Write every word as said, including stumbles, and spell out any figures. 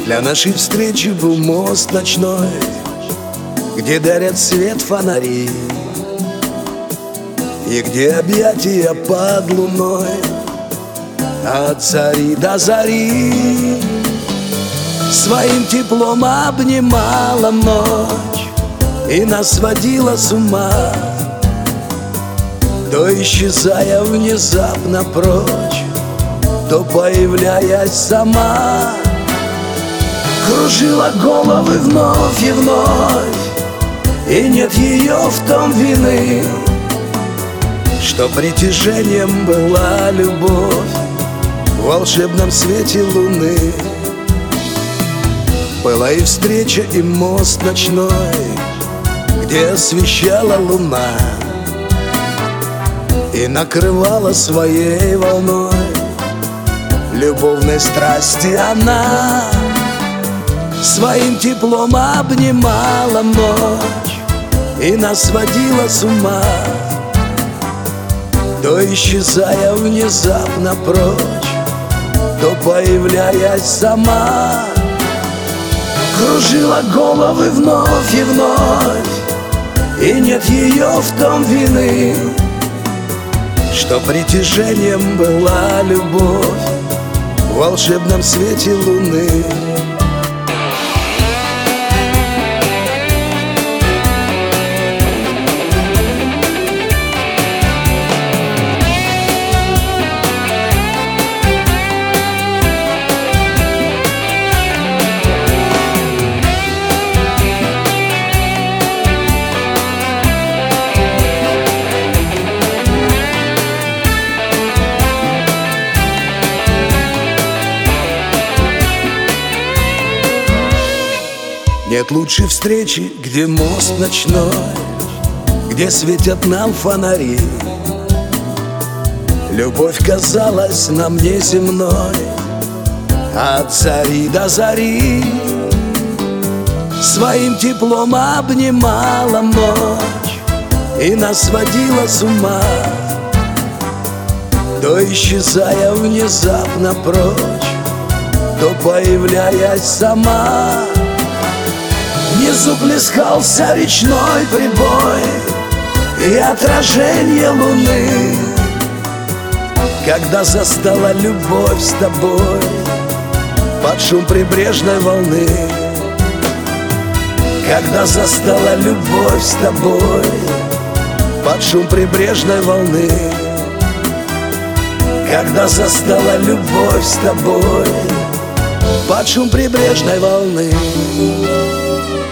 Для нашей встречи был мост ночной, где дарят свет фонари, и где объятия под луной от зари до зари. Своим теплом обнимала ночь и нас водила с ума, то исчезая внезапно прочь, то появляясь сама. Кружила головы вновь и вновь, и нет ее в том вины, что притяжением была любовь в волшебном свете луны. Была и встреча, и мост ночной, где освещала луна и накрывала своей волной любовной страсти она. Своим теплом обнимала ночь и нас водила с ума, то исчезая внезапно прочь, то появляясь сама. Кружила головы вновь и вновь, и нет ее в том вины, что притяжением была любовь в волшебном свете луны. Нет лучшей встречи, где мост ночной, где светят нам фонари. Любовь казалась нам неземной от зари до зари. Своим теплом обнимала ночь и нас водила с ума, то исчезая внезапно прочь, то появляясь сама. Внизу плескался речной прибой и отражение луны, когда застала любовь с тобой под шум прибрежной волны. Когда застала любовь с тобой под шум прибрежной волны. Когда застала любовь с тобой под шум прибрежной волны.